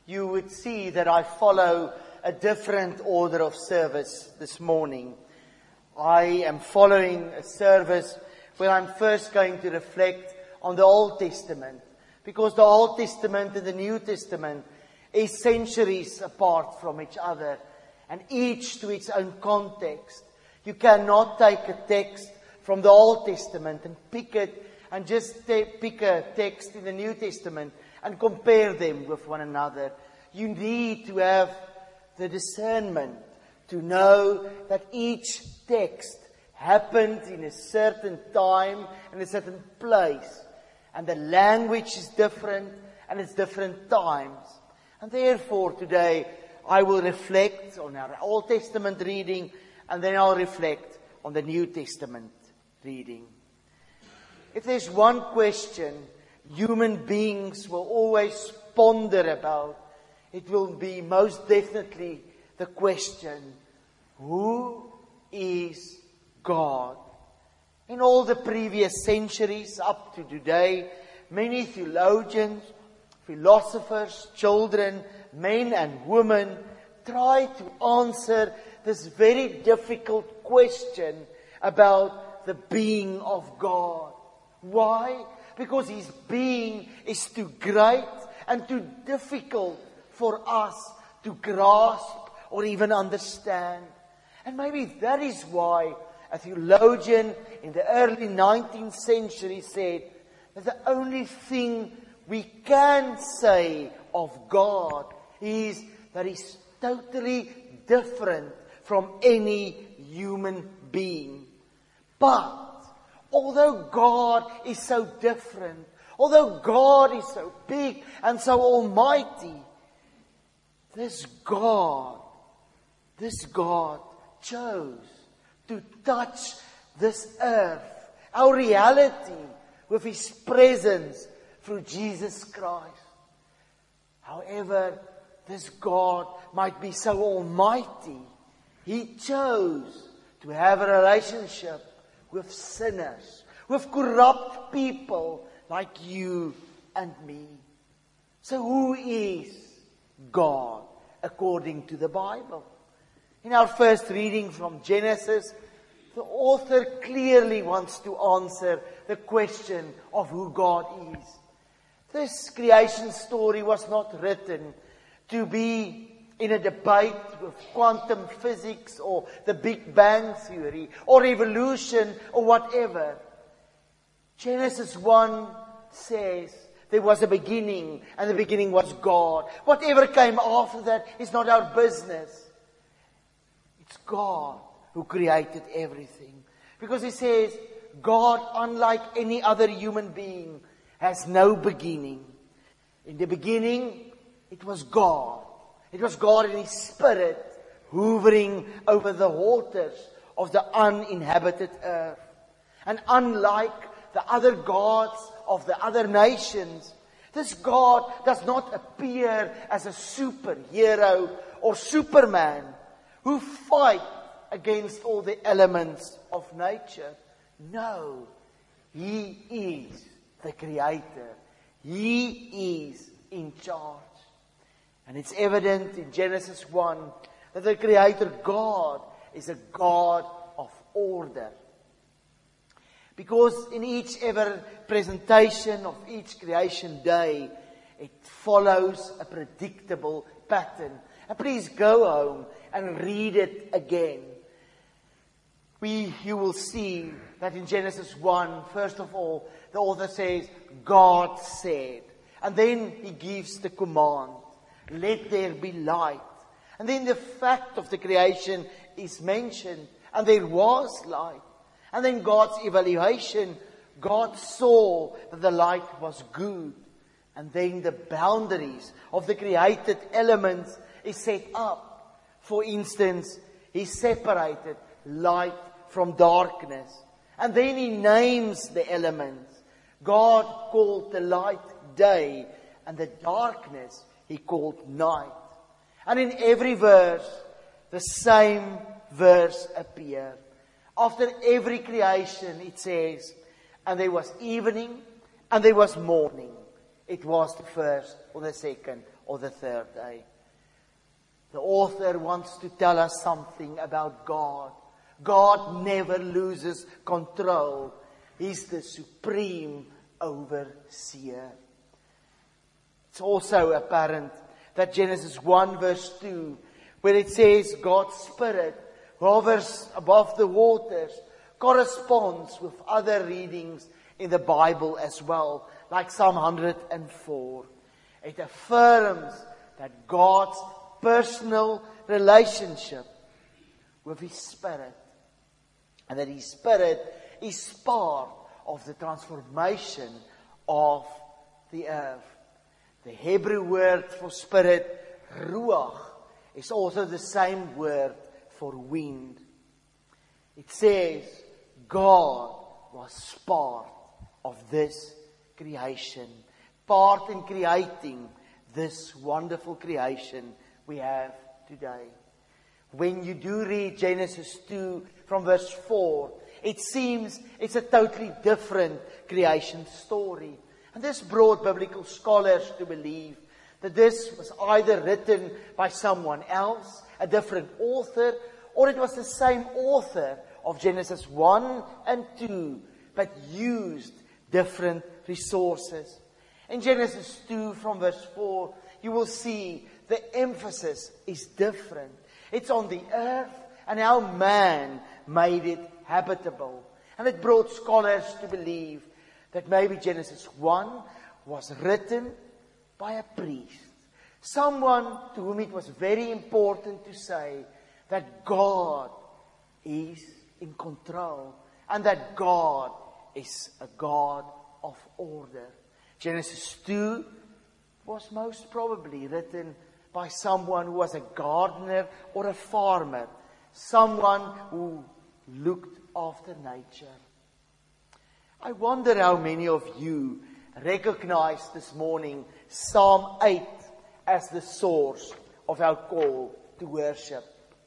you would see that I follow a different order of service this morning. I am following a service where I'm first going to reflect on the Old Testament, because the Old Testament and the New Testament is centuries apart from each other, and each to its own context. You cannot take a text from the Old Testament and pick it and just pick a text in the New Testament and compare them with one another. You need to have the discernment to know that each text happened in a certain time and a certain place. And the language is different and it's different times. And therefore today I will reflect on our Old Testament reading, and then I'll reflect on the New Testament reading. If there's one question human beings will always ponder about, it will be most definitely the question, who is God? In all the previous centuries up to today, many theologians, philosophers, children, men and women try to answer this very difficult question about the being of God. Why? Because His being is too great and too difficult for us to grasp or even understand. And maybe that is why a theologian in the early 19th century said that the only thing we can say of God is that He's totally different from any human being. But although God is so different, although God is so big and so almighty, this God chose to touch this earth, our reality, with His presence through Jesus Christ. However, this God might be so almighty, He chose to have a relationship with sinners, with corrupt people like you and me. So who is God according to the Bible? In our first reading from Genesis, the author clearly wants to answer the question of who God is. This creation story was not written to be in a debate with quantum physics or the Big Bang Theory or evolution or whatever. Genesis 1 says there was a beginning, and the beginning was God. Whatever came after that is not our business. It's God who created everything. Because He says, God, unlike any other human being, has no beginning. In the beginning, it was God. It was God in His Spirit, hovering over the waters of the uninhabited earth. And unlike the other gods of the other nations, this God does not appear as a superhero or Superman who fight against all the elements of nature. No, He is the Creator. He is in charge. And it's evident in Genesis 1 that the Creator God is a God of order. Because in each ever presentation of each creation day, it follows a predictable pattern. And please go home and read it again. You will see that in Genesis 1, first of all, the author says, God said. And then he gives the command, let there be light. And then the fact of the creation is mentioned, and there was light. And then God's evaluation, God saw that the light was good. And then the boundaries of the created elements is set up. For instance, He separated light from darkness. And then He names the elements. God called the light day, and the darkness He called night. And in every verse, the same verse appears. After every creation, it says, and there was evening, and there was morning. It was the first or the second or the third day. The author wants to tell us something about God. God never loses control. He's the supreme overseer. It's also apparent that Genesis 1 verse 2, where it says God's Spirit hovers above the waters, corresponds with other readings in the Bible as well, like Psalm 104. It affirms that God's personal relationship with His Spirit, and that His Spirit is part of the transformation of the earth. The Hebrew word for spirit, ruach, is also the same word for wind. It says God was part of this creation, part in creating this wonderful creation we have today. When you do read Genesis 2 from verse 4, it seems it's a totally different creation story. And this brought biblical scholars to believe that this was either written by someone else, a different author, or it was the same author of Genesis 1 and 2, but used different resources. In Genesis 2 from verse 4, you will see the emphasis is different. It's on the earth and how man made it habitable. And it brought scholars to believe that maybe Genesis 1 was written by a priest. Someone to whom it was very important to say that God is in control and that God is a God of order. Genesis 2 was most probably written by someone who was a gardener or a farmer, someone who looked after nature. I wonder how many of you recognize this morning Psalm 8 as the source of our call to worship.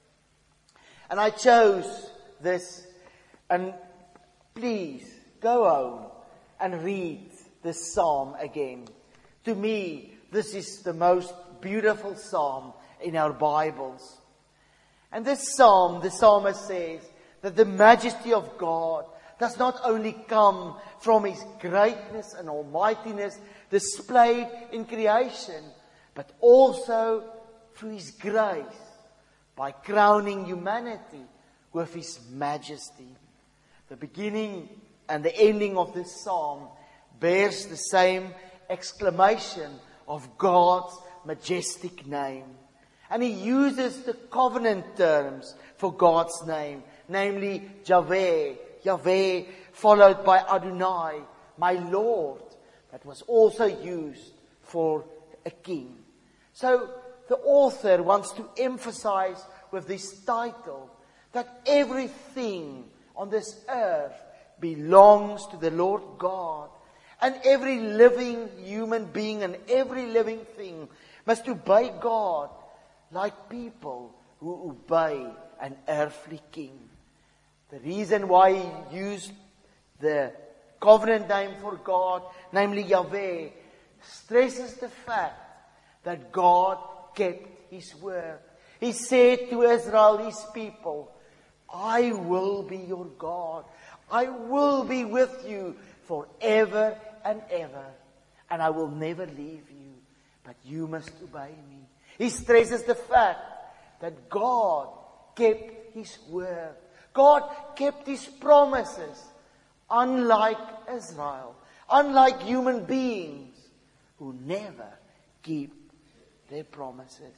And I chose this, and please go home and read this psalm again. To me, this is the most beautiful psalm in our Bibles. And this psalm, the psalmist says that the majesty of God does not only come from His greatness and almightiness displayed in creation, but also through His grace, by crowning humanity with His majesty. The beginning and the ending of this psalm bears the same exclamation of God's majestic name. And he uses the covenant terms for God's name, namely Yahweh, Yahweh, followed by Adonai, my Lord. That was also used for a king. So the author wants to emphasize with this title that everything on this earth belongs to the Lord God. And every living human being and every living thing must obey God like people who obey an earthly king. The reason why he used the covenant name for God, namely Yahweh, stresses the fact that God kept His word. He said to Israel, His people, I will be your God. I will be with you forever and ever. And I will never leave you. But you must obey me. He stresses the fact that God kept His word. God kept His promises. Unlike Israel. Unlike human beings who never keep their promises.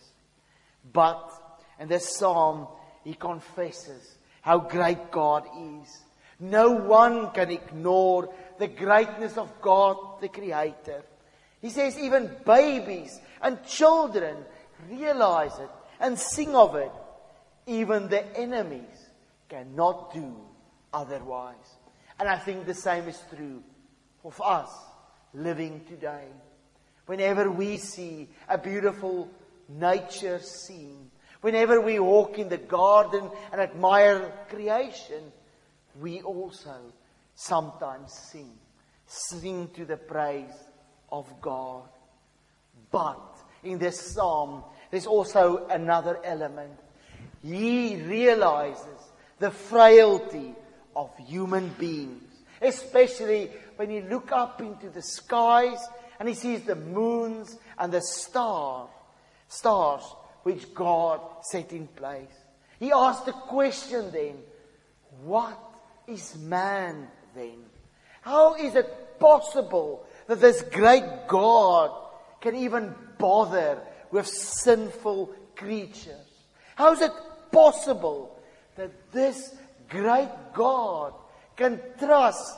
But in this psalm, he confesses how great God is. No one can ignore the greatness of God, the Creator. He says even babies and children realize it and sing of it. Even the enemies cannot do otherwise. And I think the same is true of us living today. Whenever we see a beautiful nature scene, whenever we walk in the garden and admire creation, we also sometimes sing to the praise of God. But in this psalm, there's also another element. He realizes the frailty of human beings, especially when you look up into the skies and he sees the moons and the stars which God set in place. He asks the question then, what is man then? How is it possible that this great God can even bother with sinful creatures? How is it possible that this great God can trust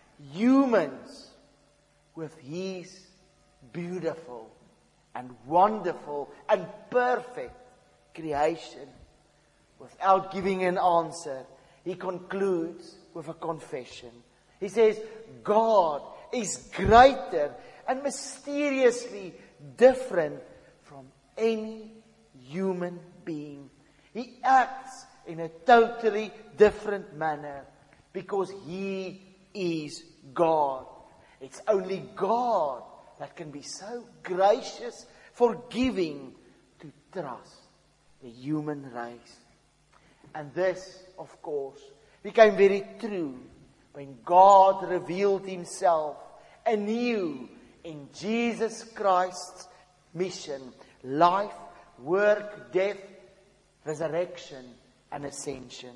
humans with His beautiful and wonderful and perfect creation? Without giving an answer, he concludes with a confession. He says, God is greater and mysteriously different from any human being. He acts in a totally different manner because He is God. It's only God that can be so gracious, forgiving to trust the human race. And this, of course, became very true when God revealed Himself anew in Jesus Christ's mission, life, work, death, resurrection, and ascension.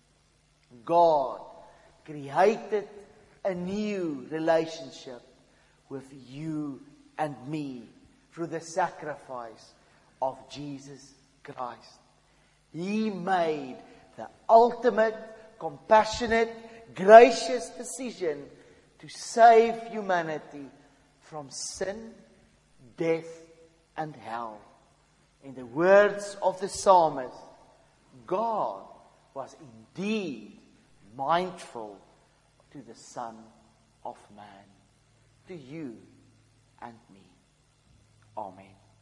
God created a new relationship with you and me through the sacrifice of Jesus Christ. He made the ultimate, compassionate, gracious decision to save humanity from sin, death, and hell. In the words of the psalmist, God was indeed mindful to the Son of Man, to you and me. Amen.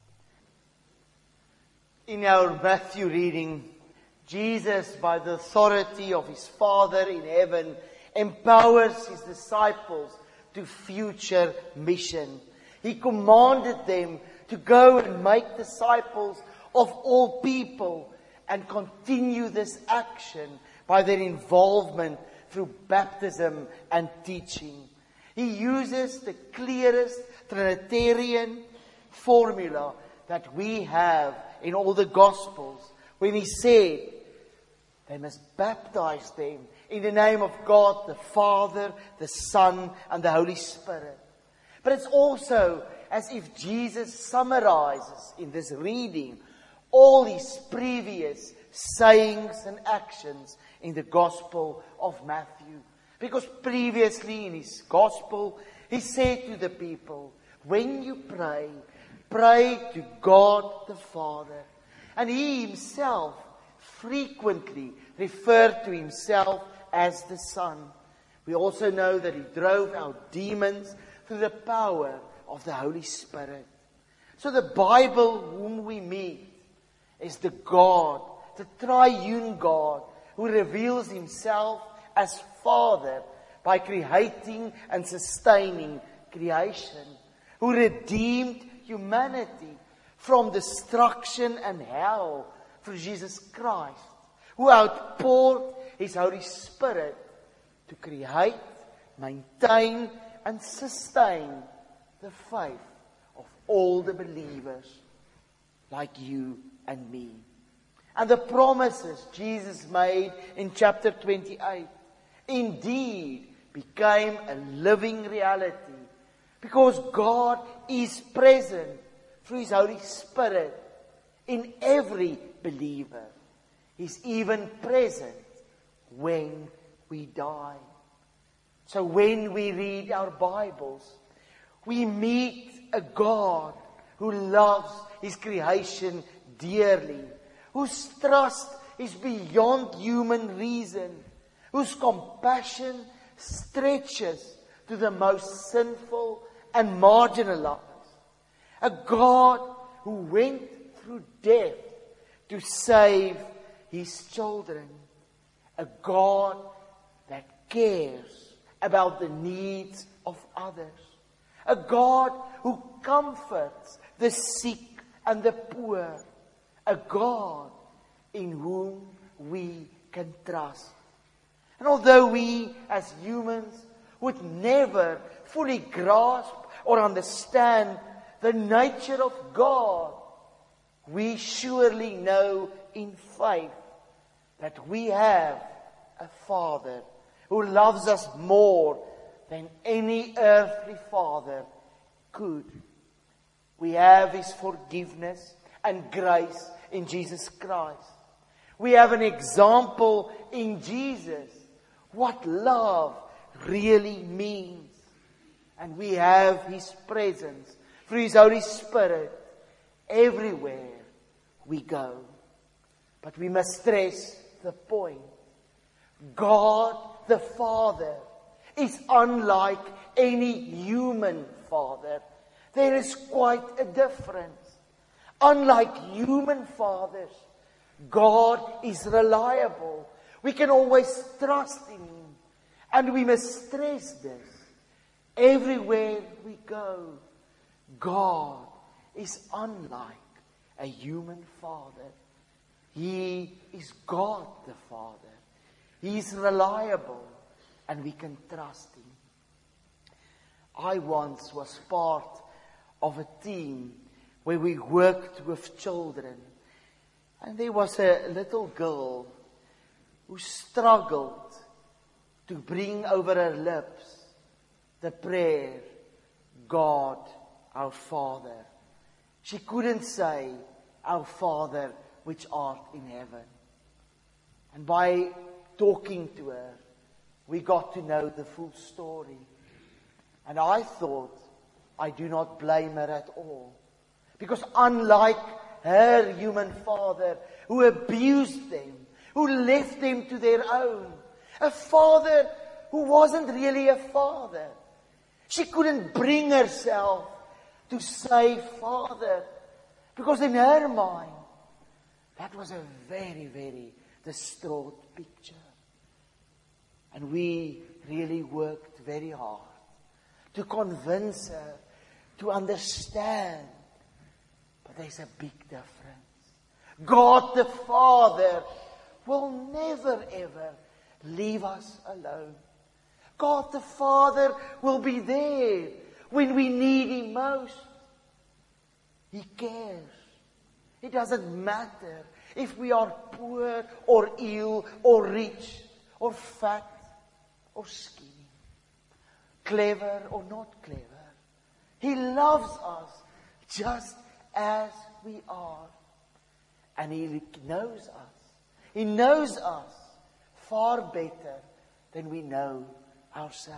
In our Matthew reading, Jesus, by the authority of His Father in heaven, empowers His disciples to future mission. He commanded them to go and make disciples of all people and continue this action by their involvement through baptism and teaching. He uses the clearest Trinitarian formula that we have in all the Gospels when He said they must baptize them in the name of God the Father, the Son, and the Holy Spirit. But it's also as if Jesus summarizes in this reading all His previous sayings and actions in the Gospel of Matthew. Because previously in His Gospel, He said to the people, when you pray, pray to God the Father. And He Himself frequently referred to Himself as the Son. We also know that He drove out demons through the power of the Holy Spirit. So the Bible whom we meet is the God, the triune God, who reveals Himself as Father by creating and sustaining creation, who redeemed humanity from destruction and hell through Jesus Christ, who outpoured His Holy Spirit to create, maintain, and sustain the faith of all the believers like you and me. And the promises Jesus made in chapter 28 indeed became a living reality because God is present through His Holy Spirit in every believer. He's even present when we die. So when we read our Bibles, we meet a God who loves His creation dearly, whose trust is beyond human reason, whose compassion stretches to the most sinful and marginalized. A God who went through death to save His children. A God that cares about the needs of others. A God who comforts the sick and the poor, a God in whom we can trust. And although we as humans would never fully grasp or understand the nature of God, we surely know in faith that we have a Father who loves us more than any earthly father could. We have His forgiveness and grace in Jesus Christ. We have an example in Jesus what love really means. And we have His presence through His Holy Spirit everywhere we go. But we must stress the point. God the Father is unlike any human father. There is quite a difference. Unlike human fathers, God is reliable. We can always trust in Him. And we must stress this. Everywhere we go, God is unlike a human father. He is God the Father. He is reliable and we can trust Him. I once was part of a team where we worked with children. And there was a little girl who struggled to bring over her lips the prayer, God, our Father. She couldn't say, our Father which art in heaven. And by talking to her, we got to know the full story. And I thought, I do not blame her at all. Because unlike her human father, who abused them, who left them to their own, a father who wasn't really a father, she couldn't bring herself to say Father. Because in her mind, that was a very, very distraught picture. And we really worked very hard to convince her, to understand. But there's a big difference. God the Father will never ever leave us alone. God the Father will be there when we need Him most. He cares. It doesn't matter if we are poor or ill or rich or fat or skinny, clever or not clever. He loves us just as we are. And He knows us. He knows us far better than we know ourselves.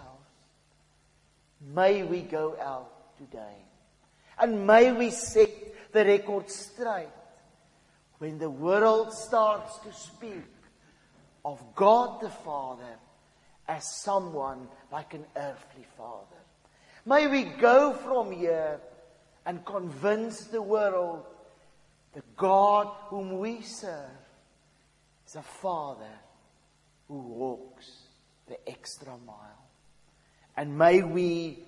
May we go out today. And may we set the record straight when the world starts to speak of God the Father as someone like an earthly father. May we go from here and convince the world the God whom we serve is a Father who walks the extra mile. And may we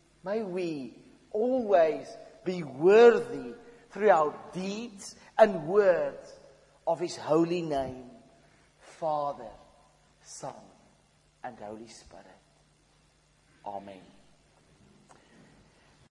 always be worthy through our deeds and words of His holy name, Father, Son, and Holy Spirit. Amen.